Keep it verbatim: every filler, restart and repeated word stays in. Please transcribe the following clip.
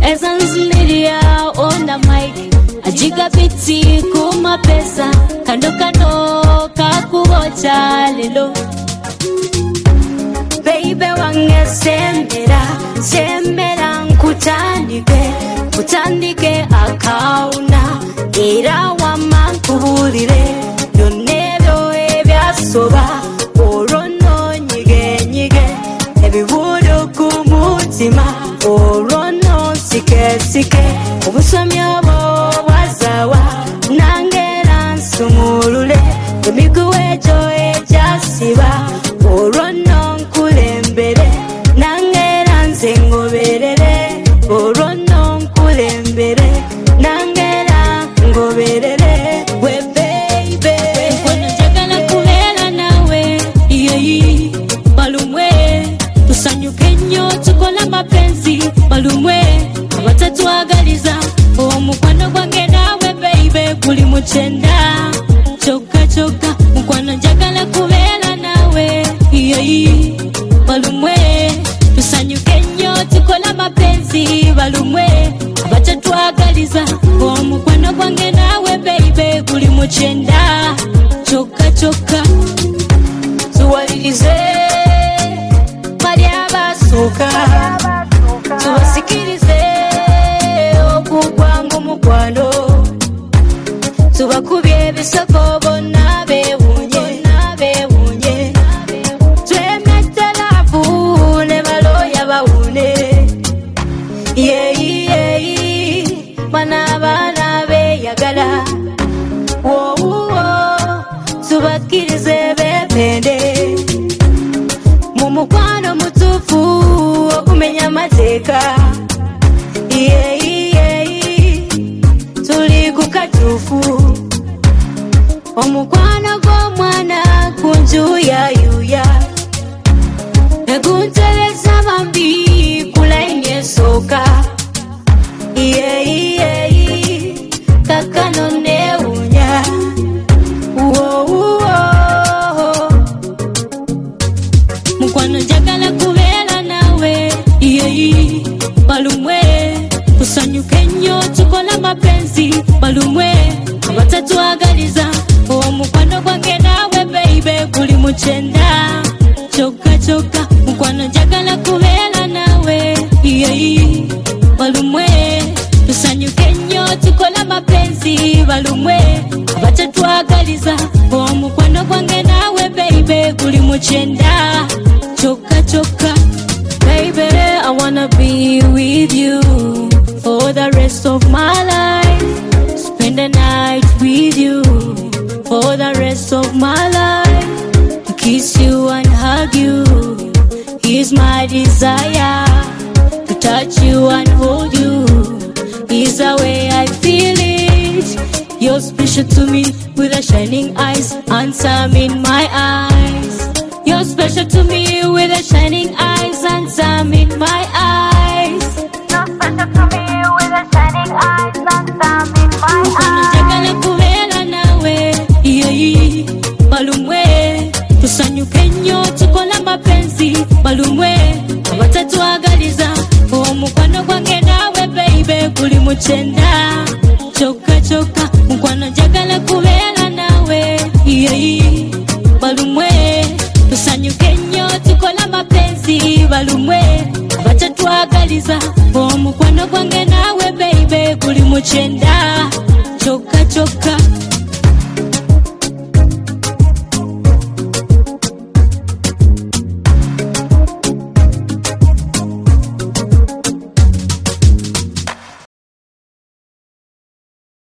Ezanzilia on the mic ajiga biti kuma pesa kando kando kakubocha lelo baby wange sembera sembera nkutandike kutandike akauna era wamankubulire yonebyo ebyasoba orono nyige nyige ebibudo kumutima orono sike sike obusomyo bwo bwazawa nangera nsumulule emiguwejo ejasiba orono nkulembere nangera nzengoberere orono nkulembere nangera ngoberere we baby kono jagala kubera nawe yeyi balumwe tusanyuke nnyo tukola mapenzi balumwe abatatwagaliza omukwano gwange nawe baby kuli muchenda choka choka mukwano njagala kubera nawe yeyi balumwe tusanyuke nnyo tukola mapenzi balumwe abatatwagaliza omukwano gwange nawe baby kuli muchenda choka choka tuwalirize bali abasooka tubasikirize okugwanga omukwano tubakubye ebisoko bonna bewunye bewunye twemeterafu ne baloya bawune yeyi yeyi bana bana beyagala wowo tubakirize bepende mumukwano mutufu okumenya amateeka yeyi yeyi tuli kukatufu omukwano gw'omwana kunjuya yuya eguntereza bambi kulaini esooka yeyi yeyi kakano newunya wowo mukwano njagala kubeera nawe yeyi balumwe tusanyuke nnyo tukola mapenzi balumwe abatatwagaliza omukwano gwange nawe baby kuli muchenda choka choka mukwano njagala kubeera nawe yeyi balumwe tusanyuke nnyo tukola mapenzi balumwe abatatwagaliza omukwano gwange nawe baby kuli muchenda choka choka baby I wanna be with you for the rest of my life spend the night with you for the rest of my life to kiss you and hug you is my desire to touch you and hold you is the way I feel it you're special to me with the shining eyes and some in my eyes you're special to me with the shining eyes and some in my eyes you're special to me with the shining eyes and some in my eyes njagala kubeera nawe yeyi balumwe tusanyuke nnyo tukola mapenzi balumwe abatatwagaliza omukwano gwange nawe baby kuli muchenda choka choka mukwano njagala kubeera nawe yeyi balumwe tusanyuke nnyo tukola mapenzi balumwe abatatwagaliza omukwano gwange nawe baby kuli muchenda